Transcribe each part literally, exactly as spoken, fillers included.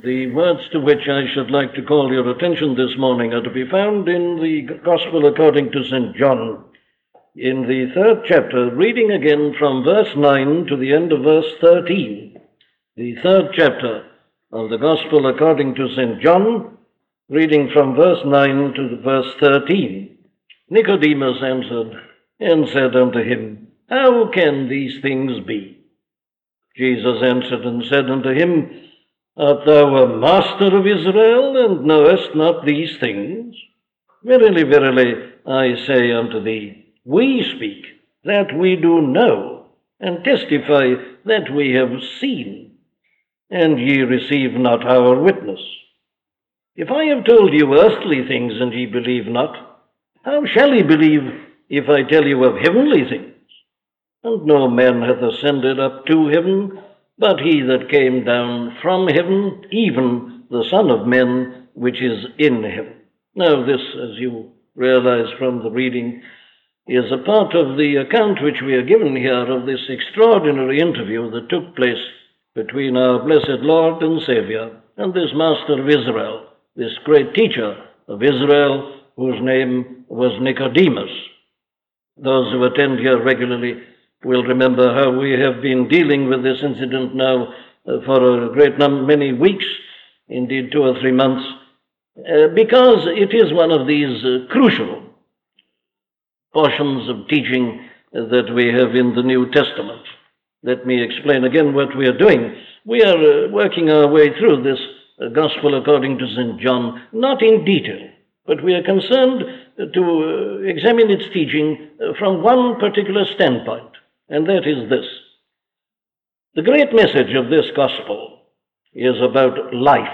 The words to which I should like to call your attention this morning are to be found in the Gospel according to Saint John, in the third chapter, reading again from verse nine to the end of verse thirteen. The third chapter of the Gospel according to Saint John, reading from verse nine to verse thirteen. Nicodemus answered and said unto him, How can these things be? Jesus answered and said unto him, Art thou a master of Israel, and knowest not these things? Verily, verily, I say unto thee, we speak that we do know, and testify that we have seen, and ye receive not our witness. If I have told you earthly things, and ye believe not, how shall ye believe if I tell you of heavenly things? And no man hath ascended up to heaven, but he that came down from heaven, even the Son of Man, which is in heaven. Now this, as you realize from the reading, is a part of the account which we are given here of this extraordinary interview that took place between our blessed Lord and Savior and this Master of Israel, this great teacher of Israel, whose name was Nicodemus. Those who attend here regularly will remember how we have been dealing with this incident now uh, for a great number, many weeks, indeed two or three months, uh, because it is one of these uh, crucial portions of teaching uh, that we have in the New Testament. Let me explain again what we are doing. We are uh, working our way through this uh, Gospel according to Saint John, not in detail, but we are concerned uh, to uh, examine its teaching uh, from one particular standpoint. And that is this. The great message of this gospel is about life,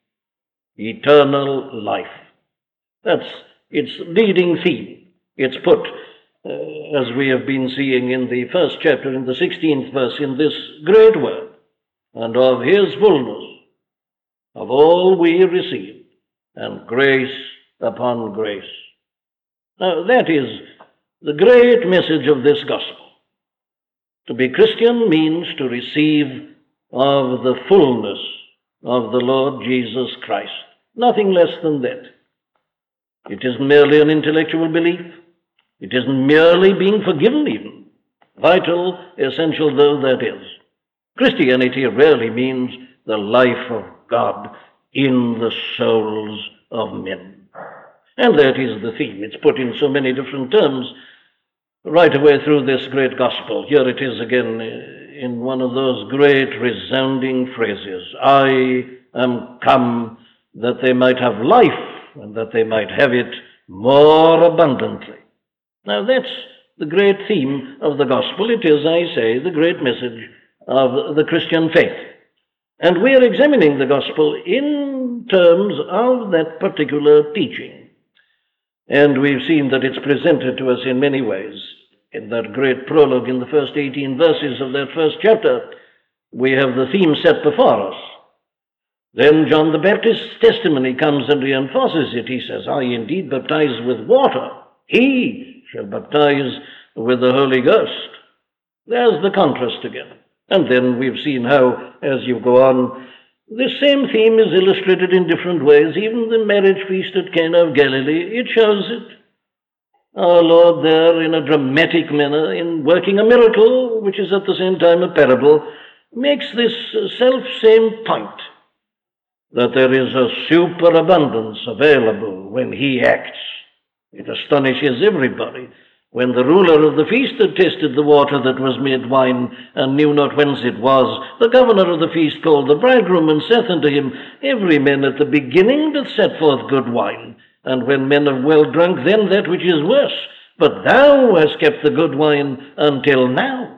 eternal life. That's its leading theme. It's put, uh, as we have been seeing in the first chapter, in the sixteenth verse, in this great word, and of his fullness, of all we receive, and grace upon grace. Now that is the great message of this gospel. To be Christian means to receive of the fullness of the Lord Jesus Christ. Nothing less than that. It isn't merely an intellectual belief. It isn't merely being forgiven even, vital, essential though that is. Christianity really means the life of God in the souls of men. And that is the theme. It's put in so many different terms right away through this great gospel. Here it is again in one of those great resounding phrases. I am come that they might have life, and that they might have it more abundantly. Now that's the great theme of the gospel. It is, I say, the great message of the Christian faith. And we are examining the gospel in terms of that particular teaching. And we've seen that it's presented to us in many ways. In that great prologue in the first eighteen verses of that first chapter, we have the theme set before us. Then John the Baptist's testimony comes and reinforces it. He says, I indeed baptize with water. He shall baptize with the Holy Ghost. There's the contrast again. And then we've seen how, as you go on, this same theme is illustrated in different ways. Even the marriage feast at Cana of Galilee, it shows it. Our Lord there, in a dramatic manner, in working a miracle, which is at the same time a parable, makes this self-same point, that there is a superabundance available when he acts. It astonishes everybody. When the ruler of the feast had tasted the water that was made wine, and knew not whence it was, the governor of the feast called the bridegroom, and saith unto him, Every man at the beginning doth set forth good wine, and when men have well drunk, then that which is worse. But thou hast kept the good wine until now.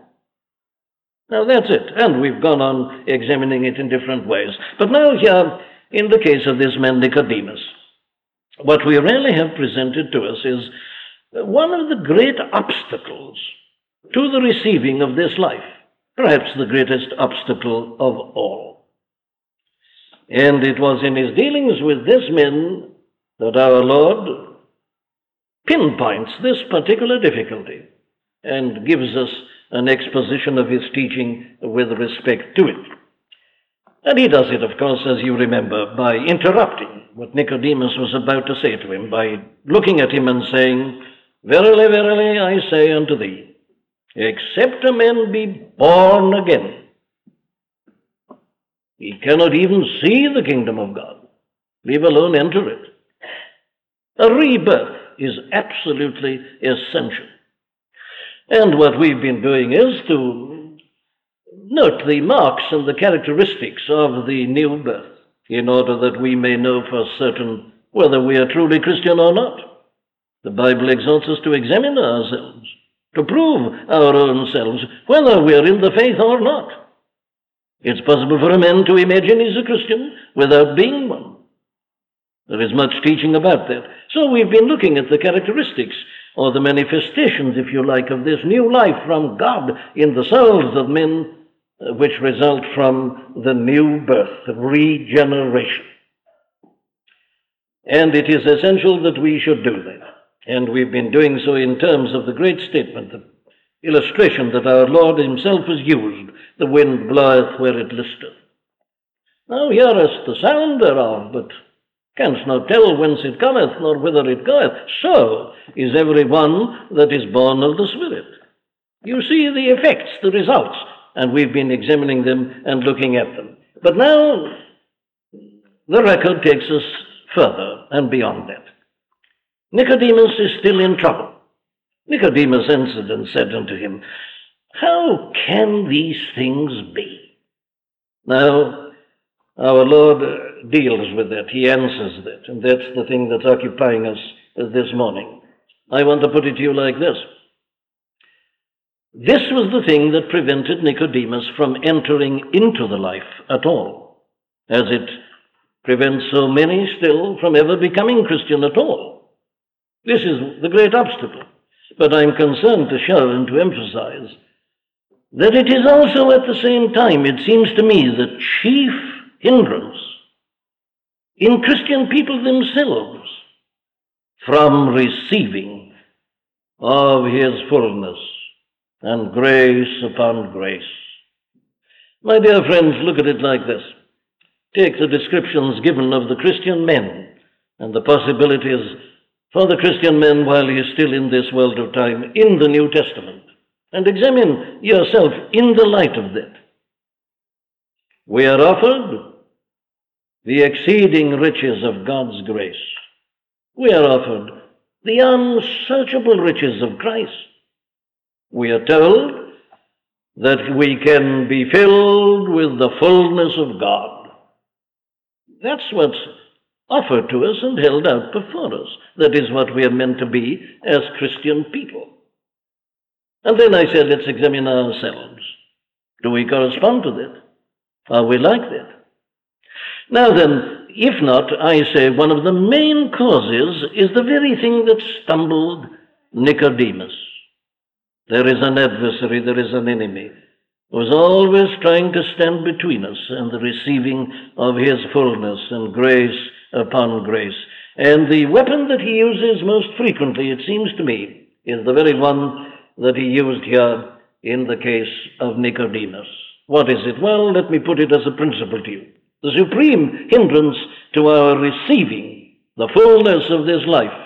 Now that's it. And we've gone on examining it in different ways. But now here, in the case of this man Nicodemus, what we really have presented to us is one of the great obstacles to the receiving of this life, perhaps the greatest obstacle of all. And it was in his dealings with this man that our Lord pinpoints this particular difficulty and gives us an exposition of his teaching with respect to it. And he does it, of course, as you remember, by interrupting what Nicodemus was about to say to him, by looking at him and saying, "Verily, verily, I say unto thee, except a man be born again, he cannot even see the kingdom of God, leave alone enter it." A rebirth is absolutely essential. And what we've been doing is to note the marks and the characteristics of the new birth, in order that we may know for certain whether we are truly Christian or not. The Bible exhorts us to examine ourselves, to prove our own selves, whether we are in the faith or not. It's possible for a man to imagine he's a Christian without being one. There is much teaching about that. So we've been looking at the characteristics, or the manifestations, if you like, of this new life from God in the souls of men, uh, which result from the new birth, regeneration. And it is essential that we should do that. And we've been doing so in terms of the great statement, the illustration that our Lord himself has used, "The wind bloweth where it listeth. Thou hearest the sound thereof, but canst not tell whence it cometh, nor whither it goeth. So is every one that is born of the Spirit." You see the effects, the results, and we've been examining them and looking at them. But now the record takes us further and beyond that. Nicodemus is still in trouble. Nicodemus answered and said unto him, "How can these things be?" Now, our Lord deals with that. He answers that. And that's the thing that's occupying us this morning. I want to put it to you like this. This was the thing that prevented Nicodemus from entering into the life at all, as it prevents so many still from ever becoming Christian at all. This is the great obstacle. But I'm concerned to show and to emphasize that it is also at the same time, it seems to me, the chief hindrance in Christian people themselves from receiving of his fullness and grace upon grace. My dear friends, look at it like this. Take the descriptions given of the Christian men and the possibilities for the Christian man while he is still in this world of time in the New Testament, and examine yourself in the light of that. We are offered the exceeding riches of God's grace. We are offered the unsearchable riches of Christ. We are told that we can be filled with the fullness of God. That's what's offered to us and held out before us. That is what we are meant to be as Christian people. And then I said, let's examine ourselves. Do we correspond to that? Are we like that? Now then, if not, I say one of the main causes is the very thing that stumbled Nicodemus. There is an adversary, there is an enemy, who is always trying to stand between us and the receiving of his fullness and grace upon grace. And the weapon that he uses most frequently, it seems to me, is the very one that he used here in the case of Nicodemus. What is it? Well, let me put it as a principle to you. The supreme hindrance to our receiving the fullness of this life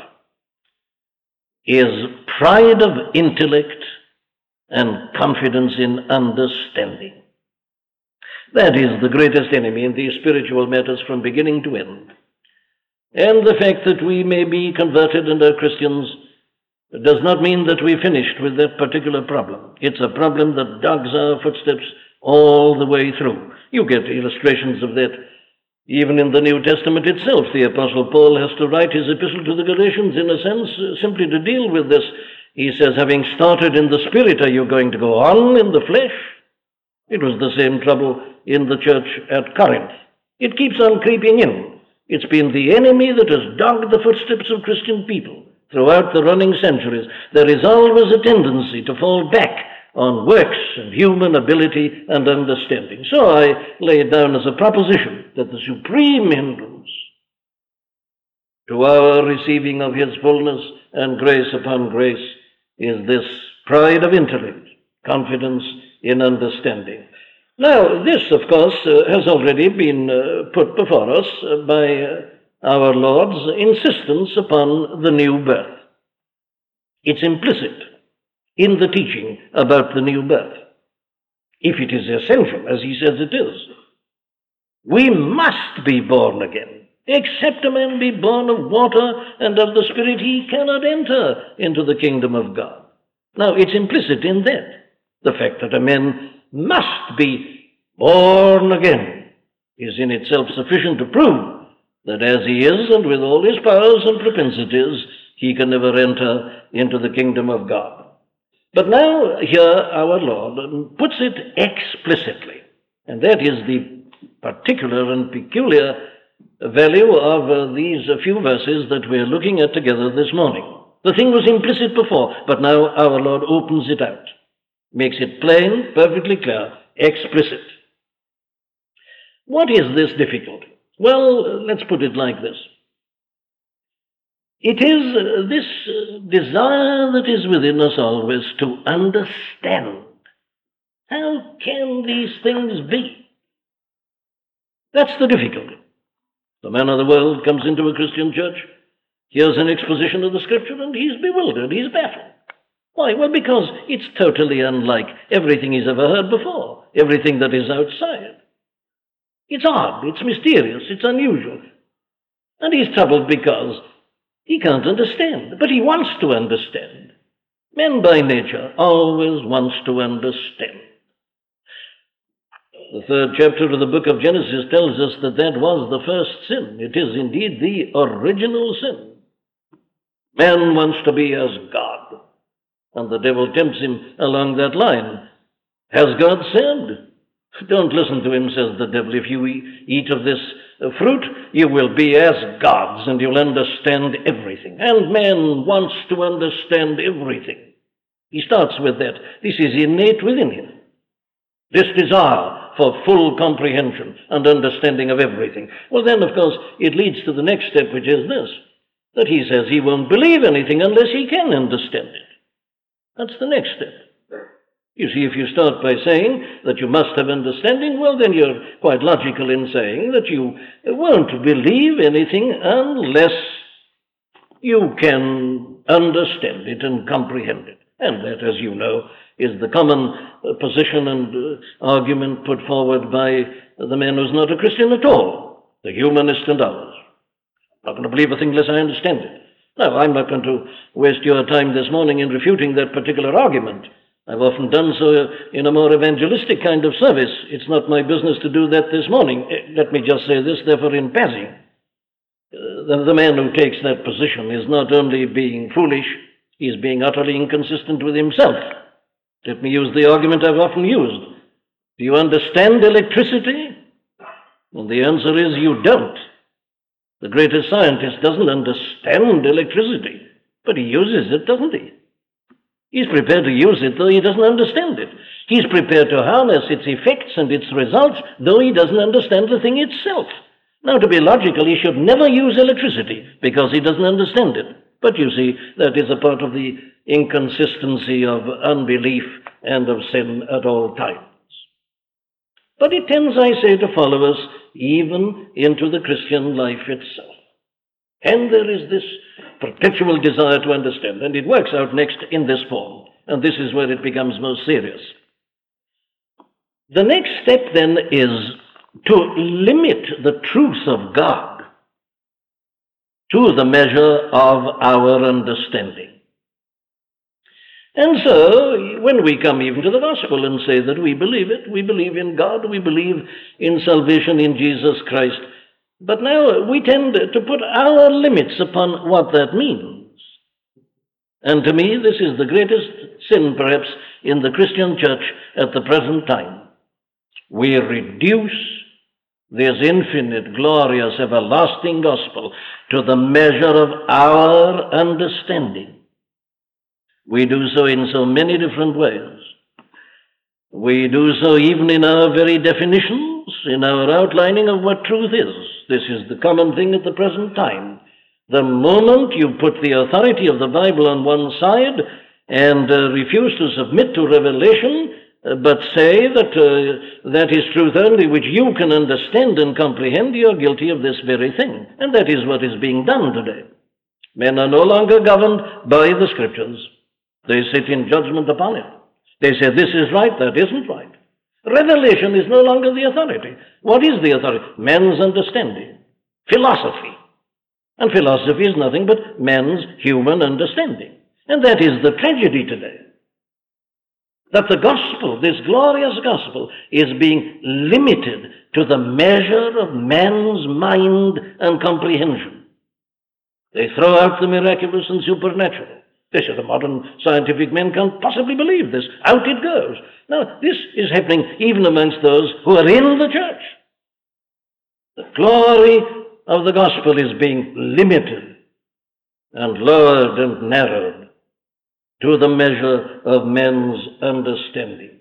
is pride of intellect and confidence in understanding. That is the greatest enemy in these spiritual matters from beginning to end. And the fact that we may be converted and are Christians does not mean that we finished with that particular problem. It's a problem that dogs our footsteps all the way through. You get illustrations of that even in the New Testament itself. The Apostle Paul has to write his epistle to the Galatians, in a sense, simply to deal with this. He says, having started in the Spirit, are you going to go on in the flesh? It was the same trouble in the church at Corinth. It keeps on creeping in. It's been the enemy that has dogged the footsteps of Christian people throughout the running centuries. There is always a tendency to fall back on works and human ability and understanding. So I lay it down as a proposition that the supreme hindrance to our receiving of his fullness and grace upon grace is this pride of intellect, confidence in understanding. Now, this, of course, uh, has already been uh, put before us uh, by uh, our Lord's insistence upon the new birth. It's implicit in the teaching about the new birth, if it is essential, as he says it is. We must be born again. Except a man be born of water and of the Spirit, he cannot enter into the kingdom of God. Now, it's implicit in that, the fact that a man must be born again is in itself sufficient to prove that as he is, and with all his powers and propensities, he can never enter into the kingdom of God. But now here our Lord puts it explicitly, and that is the particular and peculiar value of uh, these uh, few verses that we're looking at together this morning. The thing was implicit before, but now our Lord opens it out, makes it plain, perfectly clear, explicit. What is this difficulty? Well, let's put it like this. It is uh, this uh, desire that is within us always to understand. How can these things be? That's the difficulty. The man of the world comes into a Christian church, hears an exposition of the Scripture, and he's bewildered, he's baffled. Why? Well, because it's totally unlike everything he's ever heard before, everything that is outside. It's odd, it's mysterious, it's unusual. And he's troubled because he can't understand, but he wants to understand. Man by nature always wants to understand. The third chapter of the book of Genesis tells us that that was the first sin. It is indeed the original sin. Man wants to be as God, and the devil tempts him along that line. Has God said? Don't listen to him, says the devil. If you eat of this fruit, you will be as gods, and you'll understand everything. And man wants to understand everything. He starts with that. This is innate within him. This desire for full comprehension and understanding of everything. Well, then, of course, it leads to the next step, which is this, that he says he won't believe anything unless he can understand it. That's the next step. You see, if you start by saying that you must have understanding, well, then you're quite logical in saying that you won't believe anything unless you can understand it and comprehend it. And that, as you know, is the common uh, position and uh, argument put forward by the man who's not a Christian at all, the humanist and others. I'm not going to believe a thing unless I understand it. No, I'm not going to waste your time this morning in refuting that particular argument. I've often done so in a more evangelistic kind of service. It's not my business to do that this morning. Let me just say this, therefore, in passing. Uh, the, the man who takes that position is not only being foolish, he's being utterly inconsistent with himself. Let me use the argument I've often used. Do you understand electricity? Well, the answer is you don't. The greatest scientist doesn't understand electricity, but he uses it, doesn't he? He's prepared to use it, though he doesn't understand it. He's prepared to harness its effects and its results, though he doesn't understand the thing itself. Now, to be logical, he should never use electricity, because he doesn't understand it. But you see, that is a part of the inconsistency of unbelief and of sin at all times. But it tends, I say, to follow us even into the Christian life itself. And there is this perpetual desire to understand, and it works out next in this form, and this is where it becomes most serious. The next step then is to limit the truth of God to the measure of our understanding. And so, when we come even to the gospel and say that we believe it, we believe in God, we believe in salvation in Jesus Christ, but now we tend to put our limits upon what that means. And to me, this is the greatest sin, perhaps, in the Christian church at the present time. We reduce this infinite, glorious, everlasting gospel to the measure of our understanding. We do so in so many different ways. We do so even in our very definitions, in our outlining of what truth is. This is the common thing at the present time. The moment you put the authority of the Bible on one side and uh, refuse to submit to revelation, uh, but say that uh, that is truth only which you can understand and comprehend, you are guilty of this very thing. And that is what is being done today. Men are no longer governed by the Scriptures. They sit in judgment upon it. They say this is right, that isn't right. Revelation is no longer the authority. What is the authority? Men's understanding. Philosophy. And philosophy is nothing but men's human understanding. And that is the tragedy today. That the gospel, this glorious gospel, is being limited to the measure of man's mind and comprehension. They throw out the miraculous and supernatural. They say the modern scientific men can't possibly believe this. Out it goes. Now, this is happening even amongst those who are in the church. The glory of the gospel is being limited and lowered and narrowed to the measure of men's understanding.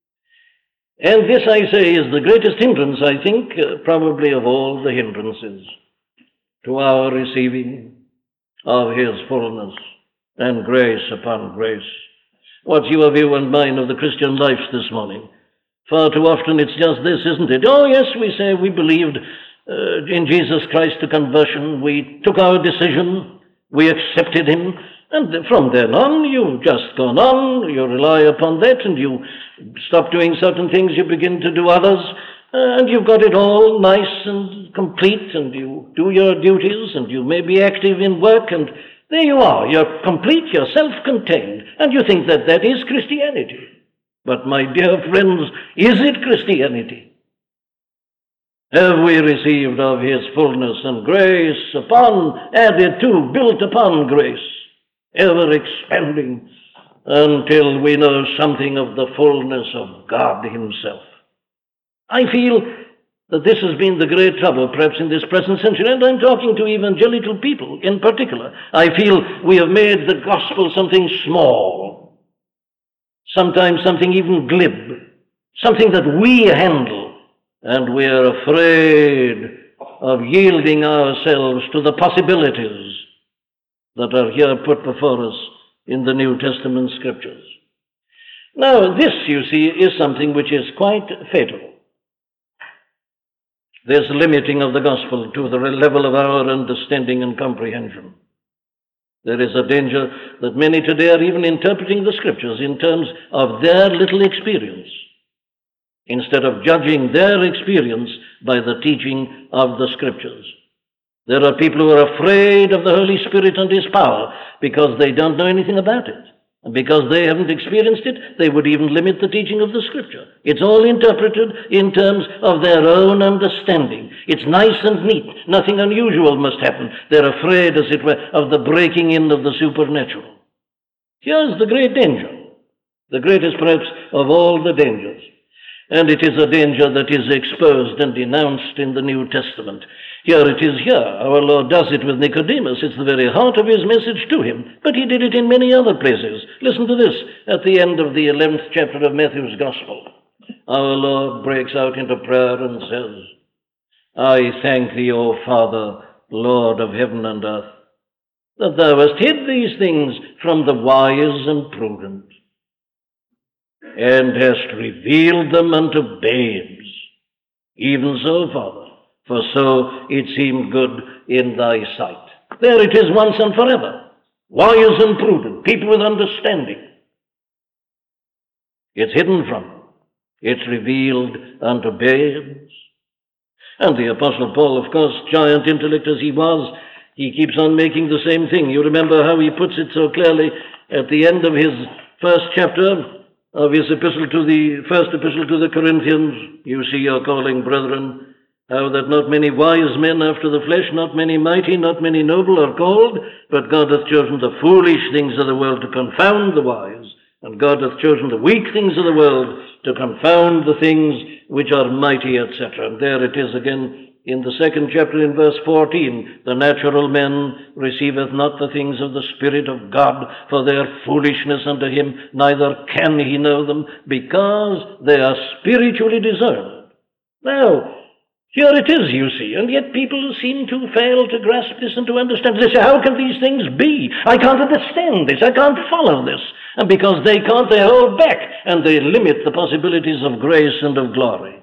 And this, I say, is the greatest hindrance, I think, uh, probably of all the hindrances to our receiving of his fullness and grace upon grace. What's your view and mine of the Christian life this morning? Far too often it's just this, isn't it? Oh, yes, we say we believed uh, in Jesus Christ to conversion. We took our decision. We accepted him. And from then on, you've just gone on. You rely upon that, and you stop doing certain things. You begin to do others. Uh, and you've got it all nice and complete, and you do your duties, and you may be active in work, and there you are. You're complete, you're self-contained, and you think that that is Christianity. But my dear friends, is it Christianity? Have we received of his fullness and grace upon, added to, built upon grace, ever expanding until we know something of the fullness of God himself? I feel that this has been the great trouble, perhaps in this present century, and I'm talking to evangelical people in particular. I feel we have made the gospel something small, sometimes something even glib, something that we handle, and we're afraid of yielding ourselves to the possibilities that are here put before us in the New Testament Scriptures. Now, this, you see, is something which is quite fatal. This limiting of the gospel to the level of our understanding and comprehension. There is a danger that many today are even interpreting the Scriptures in terms of their little experience, instead of judging their experience by the teaching of the Scriptures. There are people who are afraid of the Holy Spirit and his power because they don't know anything about it. And because they haven't experienced it, they would even limit the teaching of the Scripture. It's all interpreted in terms of their own understanding. It's nice and neat. Nothing unusual must happen. They're afraid, as it were, of the breaking in of the supernatural. Here's the great danger, the greatest perhaps of all the dangers. And it is a danger that is exposed and denounced in the New Testament. Here it is here. Our Lord does it with Nicodemus. It's the very heart of his message to him. But he did it in many other places. Listen to this at the end of the eleventh chapter of Matthew's Gospel. Our Lord breaks out into prayer and says, I thank thee, O Father, Lord of heaven and earth, that thou hast hid these things from the wise and prudent, and hast revealed them unto babes. Even so, Father, for so it seemed good in thy sight. There it is once and forever. Wise and prudent, people with understanding. It's hidden from them. It's revealed unto babes. And the Apostle Paul, of course, giant intellect as he was, he keeps on making the same thing. You remember how he puts it so clearly at the end of his first chapter of his epistle to the first epistle to the Corinthians. You see your calling, brethren, how that not many wise men after the flesh, not many mighty, not many noble are called, but God hath chosen the foolish things of the world to confound the wise, and God hath chosen the weak things of the world to confound the things which are mighty, et cetera. And there it is again in the second chapter in verse fourteen. The natural man receiveth not the things of the Spirit of God, for they are foolishness unto him, neither can he know them, because they are spiritually discerned. Now, Here it is, you see, and yet people seem to fail to grasp this and to understand this. How can these things be? I can't understand this. I can't follow this. And because they can't, they hold back, and they limit the possibilities of grace and of glory.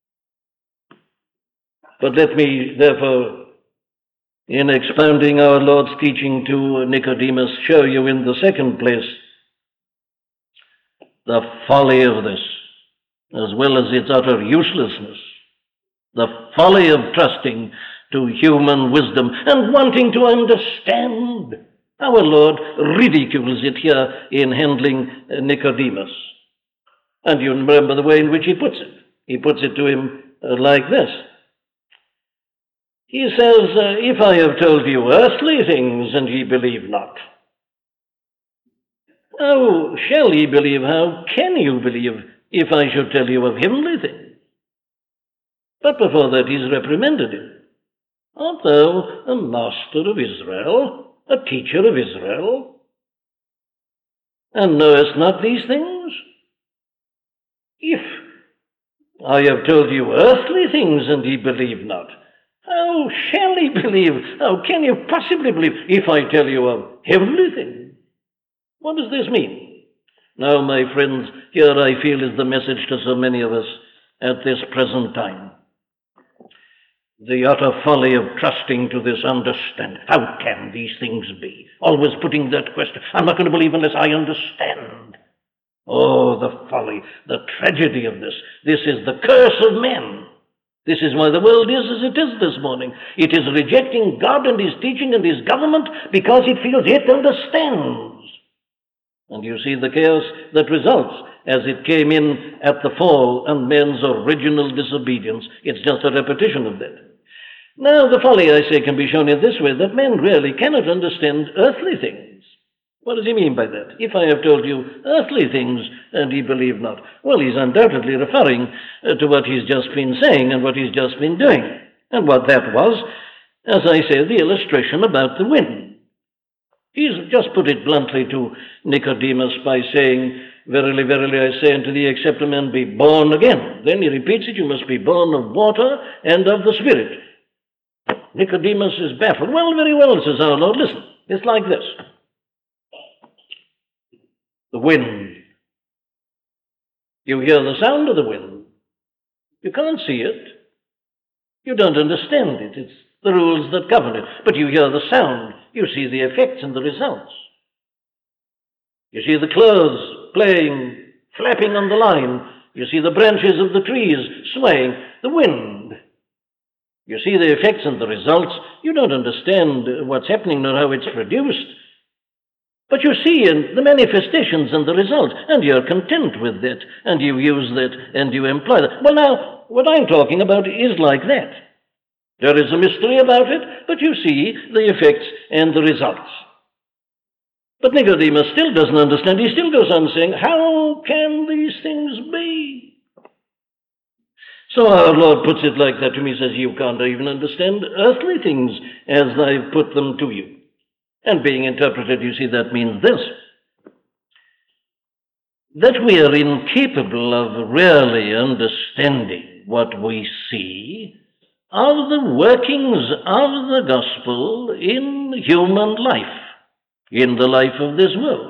But let me, therefore, in expounding our Lord's teaching to Nicodemus, show you in the second place the folly of this, as well as its utter uselessness. The folly of trusting to human wisdom and wanting to understand. Our Lord ridicules it here in handling Nicodemus. And you remember the way in which he puts it. He puts it to him uh, like this. He says, uh, if I have told you earthly things and ye believe not, how shall ye believe? How can you believe if I should tell you of heavenly things? But before that he's reprimanded him. Art thou a master of Israel, a teacher of Israel, and knowest not these things? If I have told you earthly things and ye believe not, how shall ye believe? How can you possibly believe if I tell you of heavenly things? What does this mean? Now, my friends, here I feel is the message to so many of us at this present time. The utter folly of trusting to this understanding. How can these things be? Always putting that question. I'm not going to believe unless I understand. Oh, the folly, the tragedy of this. This is the curse of men. This is why the world is as it is this morning. It is rejecting God and His teaching and His government because it feels it understands. And you see the chaos that results as it came in at the fall and men's original disobedience. It's just a repetition of that. Now, the folly, I say, can be shown in this way, that men really cannot understand earthly things. What does he mean by that? If I have told you earthly things and ye believe not. Well, he's undoubtedly referring uh, to what he's just been saying and what he's just been doing. And what that was, as I say, the illustration about the wind. He's just put it bluntly to Nicodemus by saying, verily, verily, I say unto thee, except a man be born again. Then he repeats it, you must be born of water and of the Spirit. Nicodemus is baffled. Well, very well, says our Lord. Listen, it's like this. The wind. You hear the sound of the wind. You can't see it. You don't understand it. It's the rules that govern it. But you hear the sound. You see the effects and the results. You see the clothes playing, flapping on the line. You see the branches of the trees swaying. The wind. You see the effects and the results. You don't understand what's happening nor how it's produced. But you see in the manifestations and the results, and you're content with that, and you use that, and you employ that. Well, now, what I'm talking about is like that. There is a mystery about it, but you see the effects and the results. But Nicodemus still doesn't understand. He still goes on saying, how can these things be? So our Lord puts it like that to me. He says, you can't even understand earthly things as I've put them to you. And being interpreted, you see, that means this. That we are incapable of really understanding what we see of the workings of the gospel in human life, in the life of this world.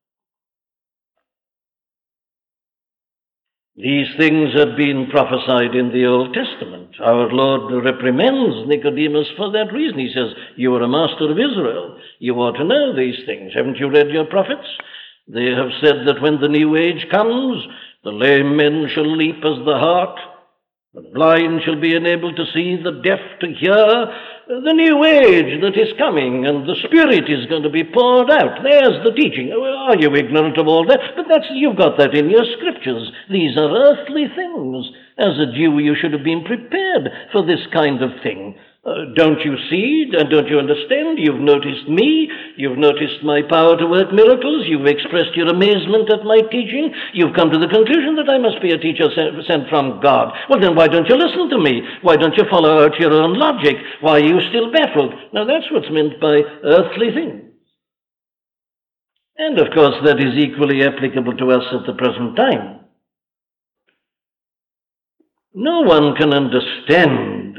These things had been prophesied in the Old Testament. Our Lord reprimands Nicodemus for that reason. He says, you are a master of Israel. You ought to know these things. Haven't you read your prophets? They have said that when the new age comes, the lame men shall leap as the hart, the blind shall be enabled to see, the deaf to hear. The new age that is coming, and the Spirit is going to be poured out. There's the teaching. Are you ignorant of all that? But that's, you've got that in your scriptures. These are earthly things. As a Jew, you should have been prepared for this kind of thing. Uh, don't you see? And don't you understand? You've noticed me. You've noticed my power to work miracles. You've expressed your amazement at my teaching. You've come to the conclusion that I must be a teacher sent from God. Well, then why don't you listen to me? Why don't you follow out your own logic? Why are you still baffled? Now, that's what's meant by earthly things. And, of course, that is equally applicable to us at the present time. No one can understand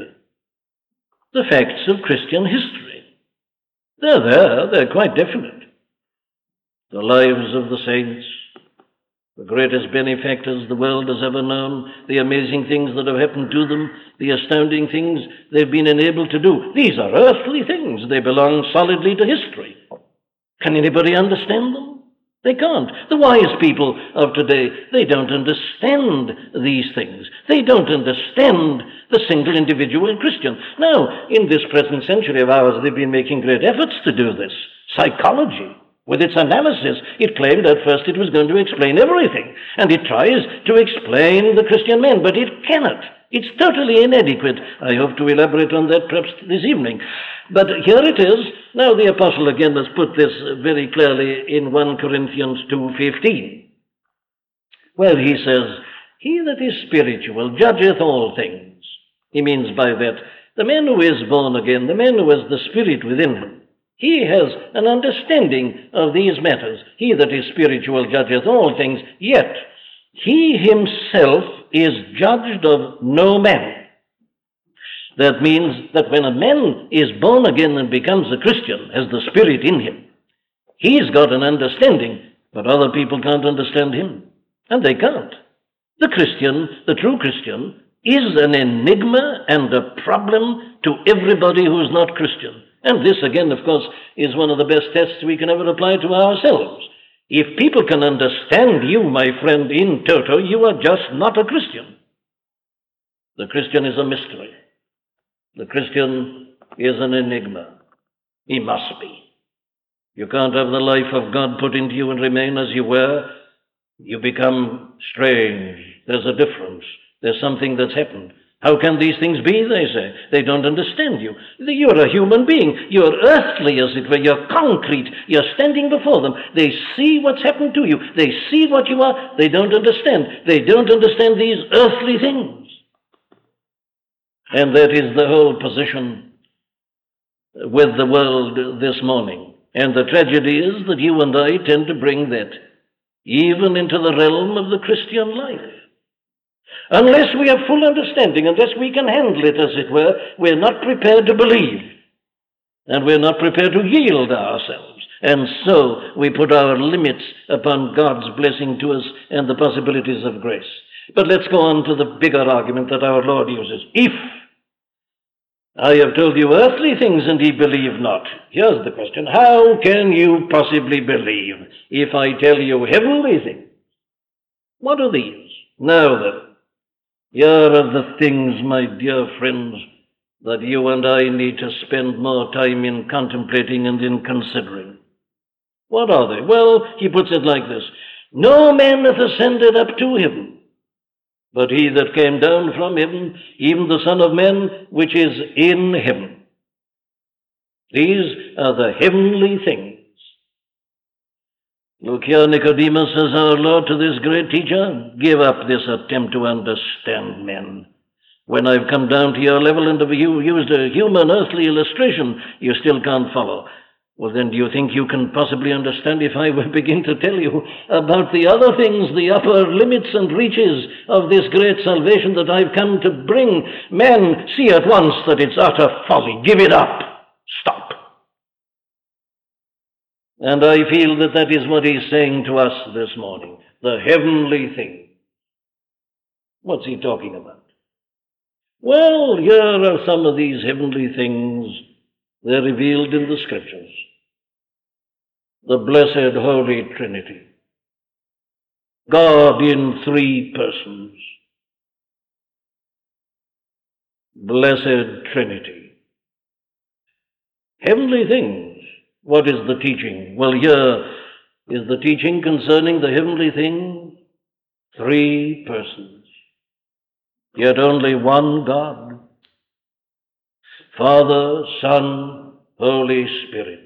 the facts of Christian history. They're there, they're quite definite. The lives of the saints, the greatest benefactors the world has ever known, the amazing things that have happened to them, the astounding things they've been enabled to do. These are earthly things. They belong solidly to history. Can anybody understand them? They can't. The wise people of today, they don't understand these things. They don't understand the single individual Christian. Now, in this present century of ours, they've been making great efforts to do this. Psychology, with its analysis, it claimed at first it was going to explain everything, and it tries to explain the Christian man, but it cannot. It's totally inadequate. I hope to elaborate on that perhaps this evening. But here it is. Now the apostle again has put this very clearly in First Corinthians two fifteen, where he says, "He that is spiritual judgeth all things." He means by that, the man who is born again, the man who has the Spirit within him, he has an understanding of these matters. He that is spiritual judgeth all things, yet he himself is judged of no man. That means that when a man is born again and becomes a Christian, has the Spirit in him, he's got an understanding, but other people can't understand him. And they can't. The Christian, the true Christian, is an enigma and a problem to everybody who is not Christian. And this, again, of course, is one of the best tests we can ever apply to ourselves. If people can understand you, my friend, in toto, you are just not a Christian. The Christian is a mystery. The Christian is an enigma. He must be. You can't have the life of God put into you and remain as you were. You become strange. There's a difference. There's something that's happened. How can these things be, they say? They don't understand you. You're a human being. You're earthly, as it were. You're concrete. You're standing before them. They see what's happened to you. They see what you are. They don't understand. They don't understand these earthly things. And that is the whole position with the world this morning. And the tragedy is that you and I tend to bring that even into the realm of the Christian life. Unless we have full understanding, unless we can handle it, as it were, we're not prepared to believe. And we're not prepared to yield ourselves. And so we put our limits upon God's blessing to us and the possibilities of grace. But let's go on to the bigger argument that our Lord uses. If I have told you earthly things and ye believe not, here's the question. How can you possibly believe if I tell you heavenly things? What are these? Now then, here are the things, my dear friends, that you and I need to spend more time in contemplating and in considering. What are they? Well, he puts it like this. No man hath ascended up to heaven, but he that came down from heaven, even the Son of Man, which is in heaven. These are the heavenly things. Look here, Nicodemus, says our Lord to this great teacher, give up this attempt to understand men. When I've come down to your level and have used a human earthly illustration, you still can't follow. Well, then do you think you can possibly understand if I will begin to tell you about the other things, the upper limits and reaches of this great salvation that I've come to bring? Men, see at once that it's utter folly. Give it up. Stop. And I feel that that is what he's saying to us this morning. The heavenly thing. What's he talking about? Well, here are some of these heavenly things. They're revealed in the Scriptures. The blessed Holy Trinity. God in three persons. Blessed Trinity. Heavenly things. What is the teaching? Well, here is the teaching concerning the heavenly thing. Three persons. Yet only one God. Father, Son, Holy Spirit.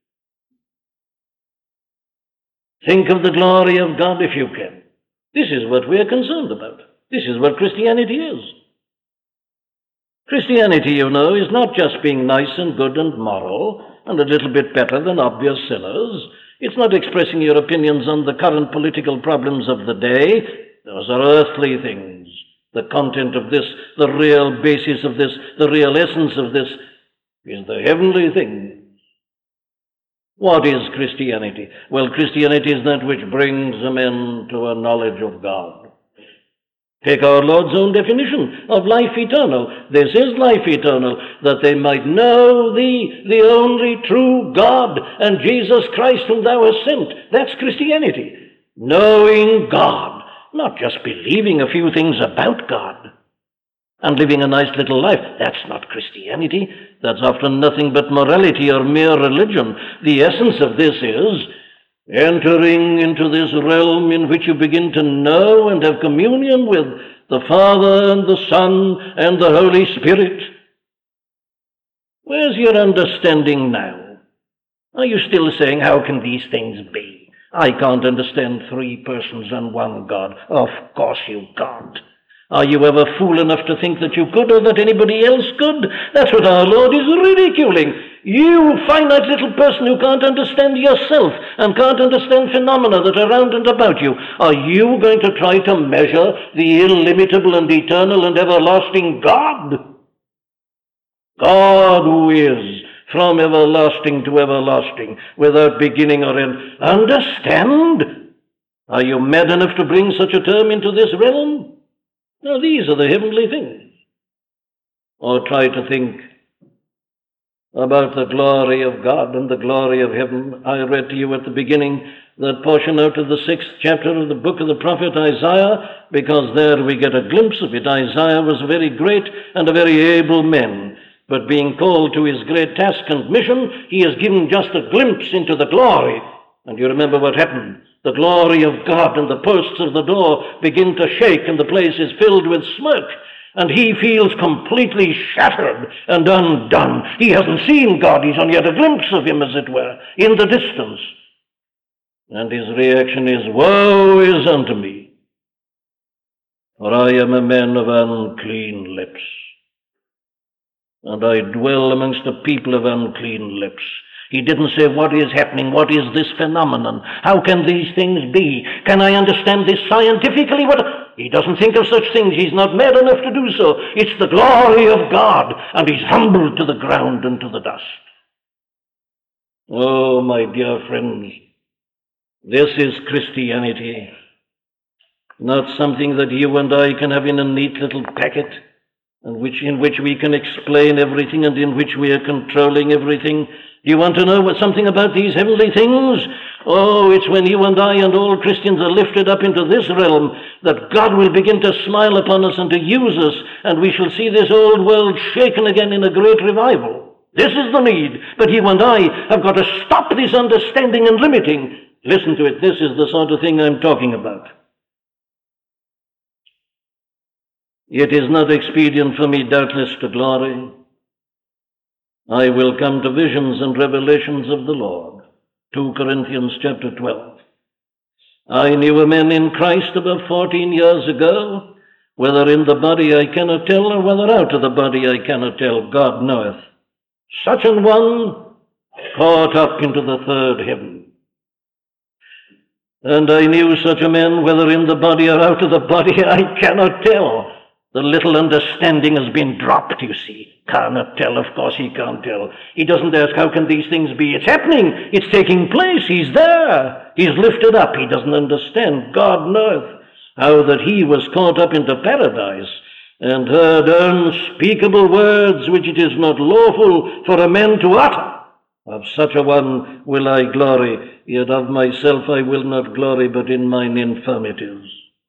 Think of the glory of God if you can. This is what we are concerned about. This is what Christianity is. Christianity, you know, is not just being nice and good and moral and a little bit better than obvious sinners. It's not expressing your opinions on the current political problems of the day. Those are earthly things. The content of this, the real basis of this, the real essence of this is the heavenly things. What is Christianity? Well, Christianity is that which brings men to a knowledge of God. Take our Lord's own definition of life eternal. This is life eternal, that they might know thee, the only true God, and Jesus Christ whom thou hast sent. That's Christianity. Knowing God, not just believing a few things about God and living a nice little life. That's not Christianity. That's often nothing but morality or mere religion. The essence of this is entering into this realm in which you begin to know and have communion with the Father and the Son and the Holy Spirit. Where's your understanding now? Are you still saying, how can these things be? I can't understand three persons and one God. Of course you can't. Are you ever fool enough to think that you could or that anybody else could? That's what our Lord is ridiculing. You finite little person who can't understand yourself and can't understand phenomena that are around and about you, are you going to try to measure the illimitable and eternal and everlasting God? God who is from everlasting to everlasting, without beginning or end. Understand? Are you mad enough to bring such a term into this realm? Now, these are the heavenly things. Or try to think about the glory of God and the glory of heaven. I read to you at the beginning that portion out of the sixth chapter of the book of the prophet Isaiah, because there we get a glimpse of it. Isaiah was a very great and a very able man, but being called to his great task and mission, he is given just a glimpse into the glory. And you remember what happened. The glory of God and the posts of the door begin to shake, and the place is filled with smoke. And he feels completely shattered and undone. He hasn't seen God. He's only had a glimpse of him, as it were, in the distance. And his reaction is, woe is unto me, for I am a man of unclean lips, and I dwell amongst a people of unclean lips. He didn't say, what is happening? What is this phenomenon? How can these things be? Can I understand this scientifically? What? He doesn't think of such things. He's not mad enough to do so. It's the glory of God, and he's humbled to the ground and to the dust. Oh, my dear friends, this is Christianity, not something that you and I can have in a neat little packet, and which in which we can explain everything and in which we are controlling everything. Do you want to know what, something about these heavenly things? Oh, it's when you and I and all Christians are lifted up into this realm that God will begin to smile upon us and to use us, and we shall see this old world shaken again in a great revival. This is the need. But you and I have got to stop this understanding and limiting. Listen to it. This is the sort of thing I'm talking about. It is not expedient for me, doubtless, to glory. I will come to visions and revelations of the Lord. Second Corinthians chapter twelve. I knew a man in Christ about fourteen years ago, whether in the body I cannot tell, or whether out of the body I cannot tell, God knoweth. Such an one caught up into the third heaven. And I knew such a man, whether in the body or out of the body, I cannot tell. The little understanding has been dropped, you see. Cannot tell, of course he can't tell. He doesn't ask, how can these things be? It's happening. It's taking place. He's there. He's lifted up. He doesn't understand. God knoweth how that he was caught up into paradise and heard unspeakable words which it is not lawful for a man to utter. Of such a one will I glory, yet of myself I will not glory, but in mine infirmities.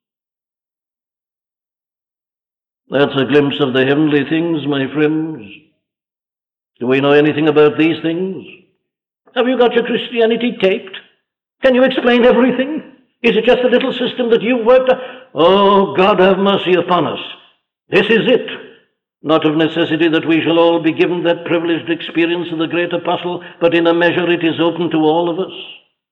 That's a glimpse of the heavenly things, my friends. Do we know anything about these things? Have you got your Christianity taped? Can you explain everything? Is it just a little system that you've worked out? Oh, God have mercy upon us. This is it. Not of necessity that we shall all be given that privileged experience of the great apostle, but in a measure it is open to all of us.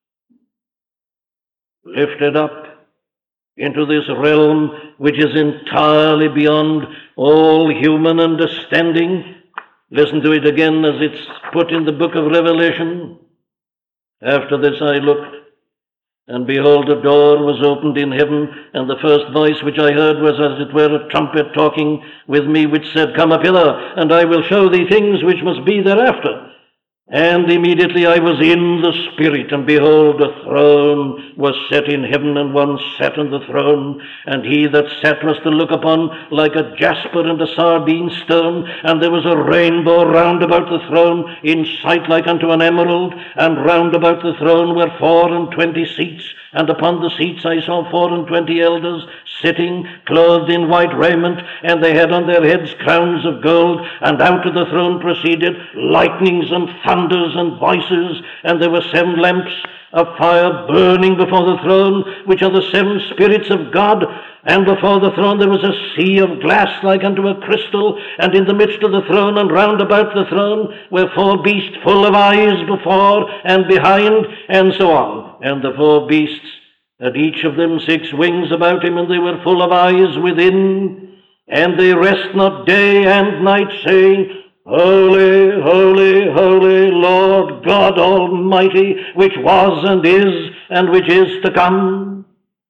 Lifted up into this realm which is entirely beyond all human understanding. Listen to it again as it's put in the book of Revelation. After this I looked, And behold, a door was opened in heaven, and the first voice which I heard was as it were a trumpet talking with me, which said, Come up hither, and I will show thee things which must be thereafter. And immediately I was in the Spirit, and behold, a throne was set in heaven, and one sat on the throne. And he that sat was to look upon like a jasper and a sardine stone. And there was a rainbow round about the throne, in sight like unto an emerald. And round about the throne were four and twenty seats. And upon the seats I saw four and twenty elders sitting, clothed in white raiment, and they had on their heads crowns of gold. And out of the throne proceeded lightnings and thunders and voices, and there were seven lamps of fire burning before the throne, which are the seven spirits of God. And before the throne there was a sea of glass like unto a crystal, and in the midst of the throne and round about the throne were four beasts full of eyes before and behind, and so on. And the four beasts had each of them six wings about him, and they were full of eyes within, and they rest not day and night, saying, Holy, holy, holy, Lord God Almighty, which was and is and which is to come.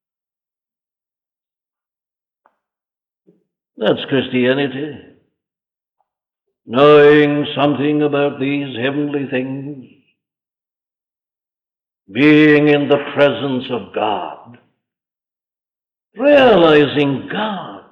That's Christianity. Knowing something about these heavenly things, being in the presence of God, realizing God.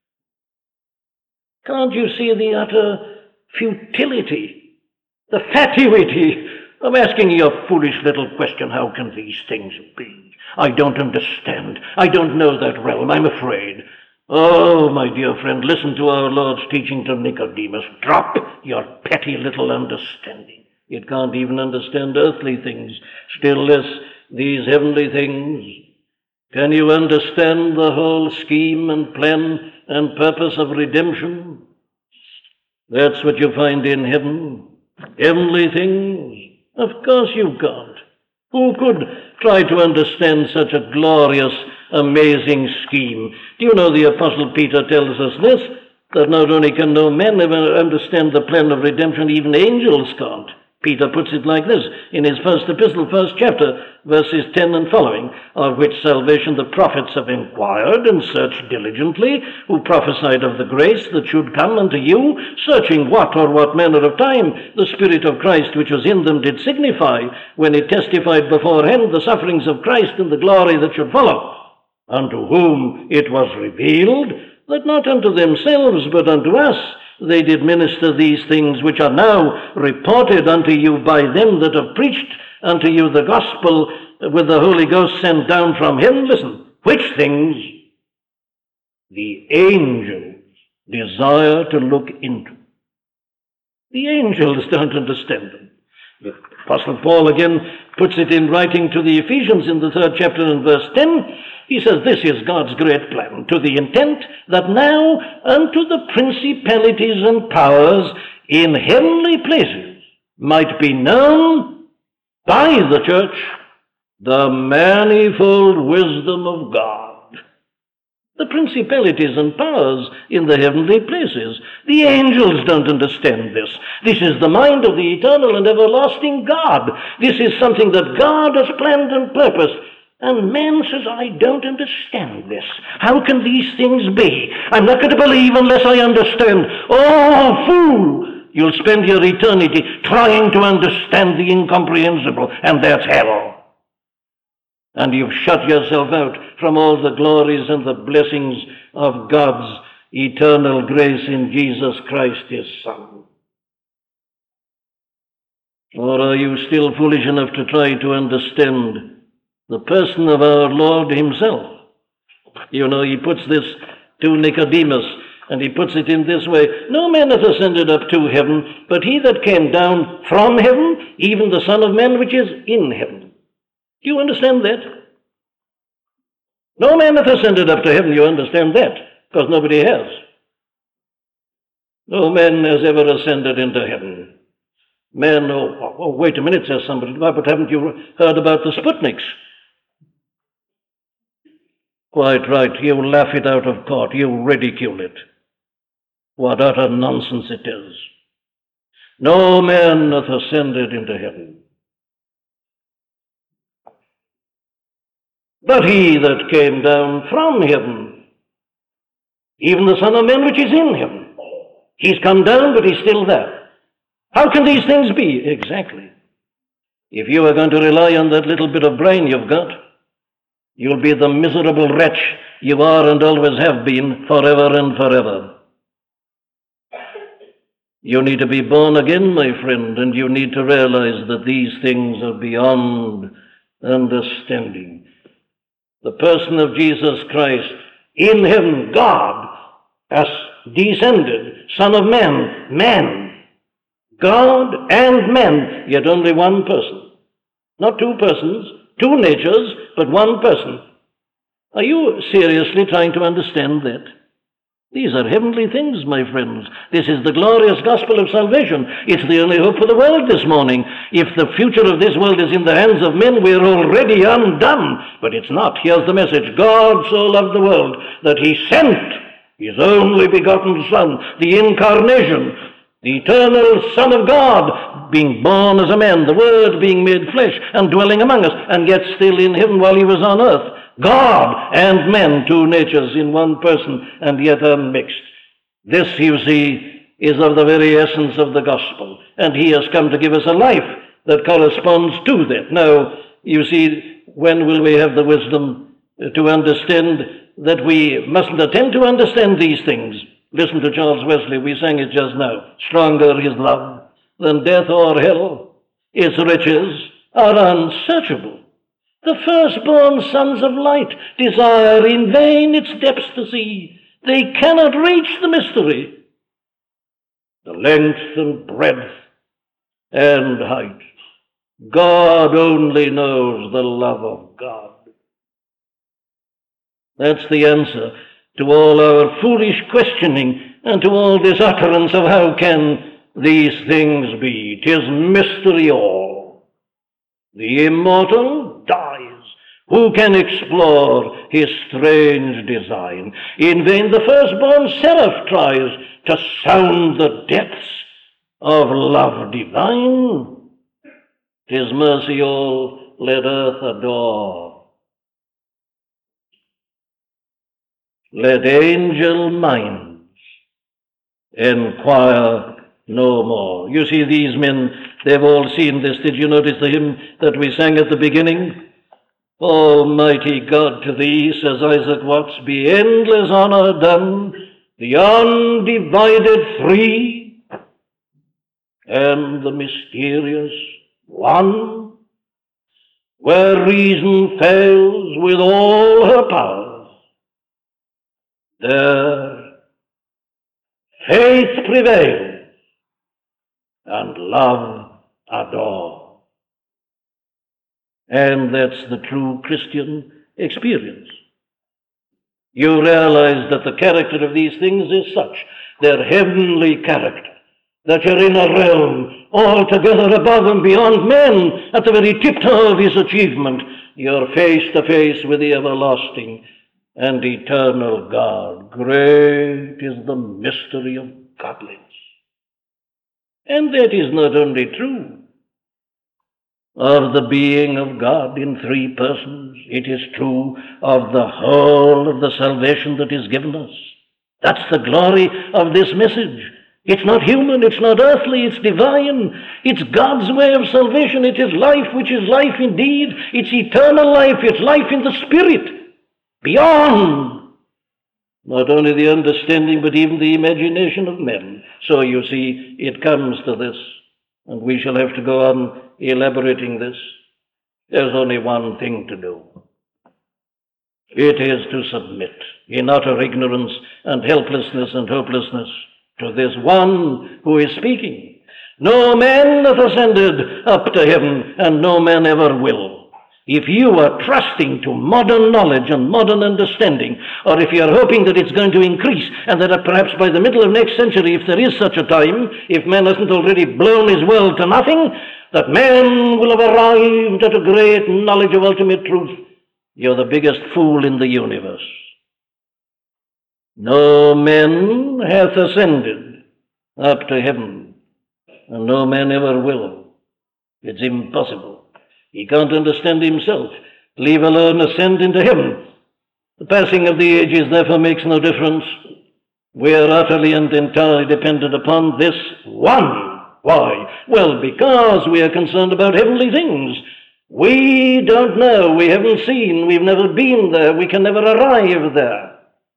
Can't you see the utter futility, the fatuity of asking your foolish little question, how can these things be? I don't understand. I don't know that realm, I'm afraid. Oh, my dear friend, listen to our Lord's teaching to Nicodemus. Drop your petty little understanding. It can't even understand earthly things, still less these heavenly things. Can you understand the whole scheme and plan and purpose of redemption? That's what you find in heaven. Heavenly things. Of course you can't. Who could try to understand such a glorious, amazing scheme? Do you know the Apostle Peter tells us this, that not only can no man ever understand the plan of redemption, even angels can't. Peter puts it like this in his first epistle, first chapter, verses ten and following, of which salvation the prophets have inquired and searched diligently, who prophesied of the grace that should come unto you, searching what or what manner of time the Spirit of Christ which was in them did signify, when it testified beforehand the sufferings of Christ and the glory that should follow, unto whom it was revealed, that not unto themselves but unto us they did minister these things, which are now reported unto you by them that have preached unto you the gospel with the Holy Ghost sent down from heaven. Listen, which things the angels desire to look into. The angels don't understand them. The Apostle Paul again puts it in writing to the Ephesians in the third chapter and verse ten. He says, this is God's great plan, to the intent that now unto the principalities and powers in heavenly places might be known by the church the manifold wisdom of God. The principalities and powers in the heavenly places. The angels don't understand this. This is the mind of the eternal and everlasting God. This is something that God has planned and purposed. And man says, I don't understand this. How can these things be? I'm not going to believe unless I understand. Oh, fool! You'll spend your eternity trying to understand the incomprehensible, and that's hell. And you've shut yourself out from all the glories and the blessings of God's eternal grace in Jesus Christ, his Son. Or are you still foolish enough to try to understand the person of our Lord himself? You know, he puts this to Nicodemus, and he puts it in this way. No man hath ascended up to heaven, but he that came down from heaven, even the Son of Man which is in heaven. Do you understand that? No man hath ascended up to heaven, you understand that, because nobody has. No man has ever ascended into heaven. Man, oh, oh, wait a minute, says somebody, but haven't you heard about the Sputniks? Quite right, you laugh it out of court, you ridicule it. What utter nonsense it is. No man hath ascended into heaven. but he that came down from heaven, even the Son of Man which is in heaven. He's come down, but he's still there. How can these things be? Exactly. If you are going to rely on that little bit of brain you've got, you'll be the miserable wretch you are and always have been forever and forever. You need to be born again, my friend, and you need to realize that these things are beyond understanding. The person of Jesus Christ, in heaven, God, has descended, Son of Man, man, God and man, yet only one person. Not two persons, two natures, but one person. Are you seriously trying to understand that? These are heavenly things, my friends. This is the glorious gospel of salvation. It's the only hope for the world this morning. If the future of this world is in the hands of men, we're already undone. But it's not. Here's the message. God so loved the world that he sent his only begotten Son, the incarnation, the eternal Son of God, being born as a man, the Word being made flesh and dwelling among us, and yet still in heaven while he was on earth. God and man, two natures in one person, and yet unmixed. This, you see, is of the very essence of the gospel, and he has come to give us a life that corresponds to that. Now, you see, when will we have the wisdom to understand that we mustn't attempt to understand these things? Listen to Charles Wesley, we sang it just now. Stronger is love than death or hell. Its riches are unsearchable. The firstborn sons of light desire in vain its depths to see. They cannot reach the mystery, the length and breadth and height. God only knows the love of God. That's the answer to all our foolish questioning and to all this utterance of how can these things be. 'Tis mystery all. The immortal dies. Who can explore his strange design? In vain the firstborn seraph tries to sound the depths of love divine. 'Tis mercy all, let earth adore. Let angel minds enquire no more. You see, these men, they've all seen this. Did you notice the hymn that we sang at the beginning? Almighty God, to thee, says Isaac Watts, be endless honor done, the undivided three, and the mysterious one, where reason fails with all her powers, there faith prevails, and love adores. And that's the true Christian experience. You realize that the character of these things is such, their heavenly character, that you're in a realm altogether above and beyond man, at the very tiptoe of his achievement. You're face to face with the everlasting and eternal God. Great is the mystery of godliness. And that is not only true of the being of God in three persons, it is true of the whole of the salvation that is given us. That's the glory of this message. It's not human, it's not earthly, it's divine. It's God's way of salvation. It is life, which is life indeed. It's eternal life, it's life in the Spirit, beyond not only the understanding, but even the imagination of men. So you see, it comes to this, and we shall have to go on elaborating this. There's only one thing to do. It is to submit in utter ignorance and helplessness and hopelessness to this one who is speaking. No man hath ascended up to heaven, and no man ever will. If you are trusting to modern knowledge and modern understanding, or if you are hoping that it's going to increase, and that perhaps by the middle of next century, if there is such a time, if man hasn't already blown his world to nothing, that man will have arrived at a great knowledge of ultimate truth, you're the biggest fool in the universe. No man hath ascended up to heaven, and no man ever will. It's impossible. He can't understand himself. leave alone ascend into heaven. The passing of the ages therefore makes no difference. We are utterly and entirely dependent upon this one. Why? Well, because we are concerned about heavenly things. We don't know, we haven't seen, we've never been there, we can never arrive there.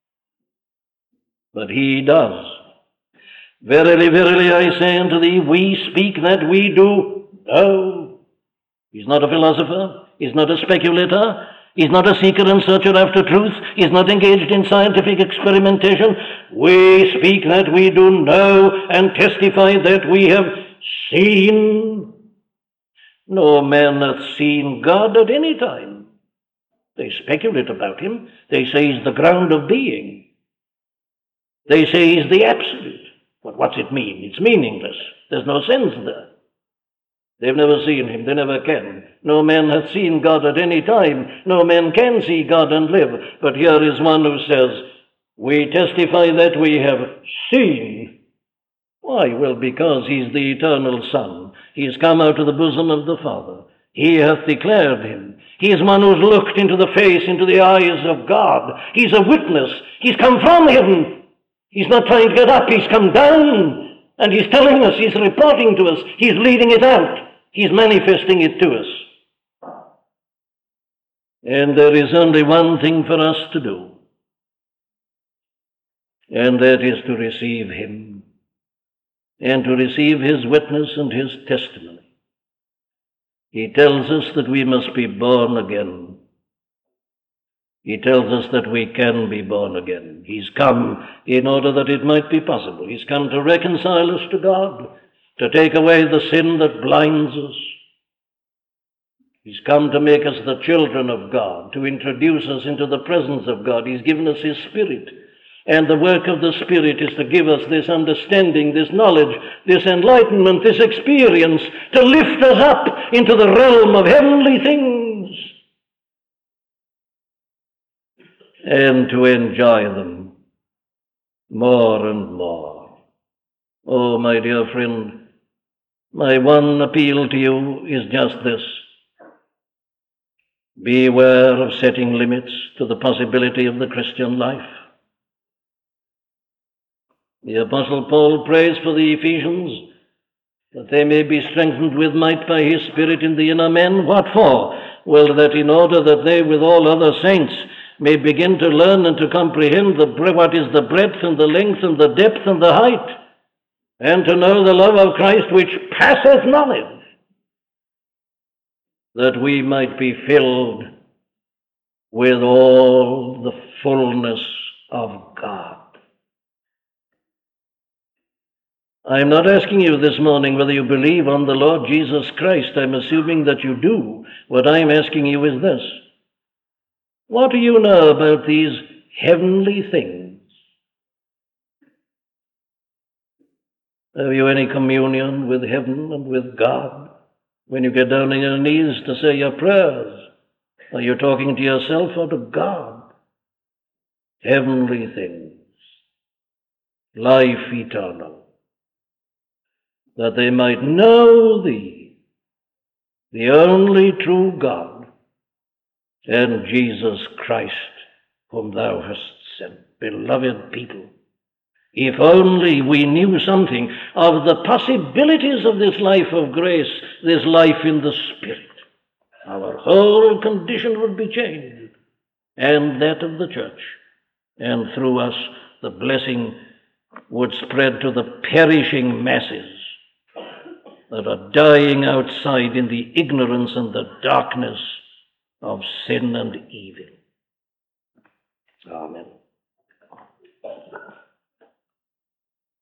But he does. Verily, verily, I say unto thee, we speak that we do know. He's not a philosopher, he's not a speculator, he's not a seeker and searcher after truth, he's not engaged in scientific experimentation. We speak that we do know and testify that we have seen. No man hath seen God at any time. They speculate about him. They say he's the ground of being. They say he's the absolute. But what's it mean? It's meaningless. There's no sense there. They've never seen him. They never can. No man hath seen God at any time. No man can see God and live. But here is one who says, we testify that we have seen. Why? Well, because he's the eternal Son. He has come out of the bosom of the Father. He hath declared him. He is one who's looked into the face, into the eyes of God. He's a witness. He's come from heaven. He's not trying to get up. He's come down. And he's telling us, he's reporting to us, he's leading it out. He's manifesting it to us. And there is only one thing for us to do. And that is to receive him. And to receive his witness and his testimony. He tells us that we must be born again. He tells us that we can be born again. He's come in order that it might be possible. He's come to reconcile us to God, to take away the sin that blinds us. He's come to make us the children of God, to introduce us into the presence of God. He's given us his Spirit. And the work of the Spirit is to give us this understanding, this knowledge, this enlightenment, this experience, to lift us up into the realm of heavenly things and to enjoy them more and more. Oh, my dear friend, my one appeal to you is just this. Beware of setting limits to the possibility of the Christian life. The Apostle Paul prays for the Ephesians that they may be strengthened with might by his Spirit in the inner man. What for? Well, that in order that they with all other saints may begin to learn and to comprehend the, what is the breadth and the length and the depth and the height, and to know the love of Christ which passeth knowledge, that we might be filled with all the fullness of God. I am not asking you this morning whether you believe on the Lord Jesus Christ. I'm assuming that you do. What I'm asking you is this. What do you know about these heavenly things? Have you any communion with heaven and with God? When you get down on your knees to say your prayers, are you talking to yourself or to God? Heavenly things, life eternal, that they might know thee, the only true God, and Jesus Christ, whom thou hast sent. Beloved people, if only we knew something of the possibilities of this life of grace, this life in the Spirit, our whole condition would be changed, and that of the church. And through us, the blessing would spread to the perishing masses that are dying outside in the ignorance and the darkness of sin and evil. Amen.